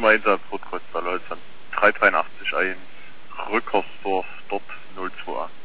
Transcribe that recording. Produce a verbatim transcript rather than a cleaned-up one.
Firma Einsatz Rotkreuz Salzheim. drei drei acht eins, Rückersdorf, dort null zwei.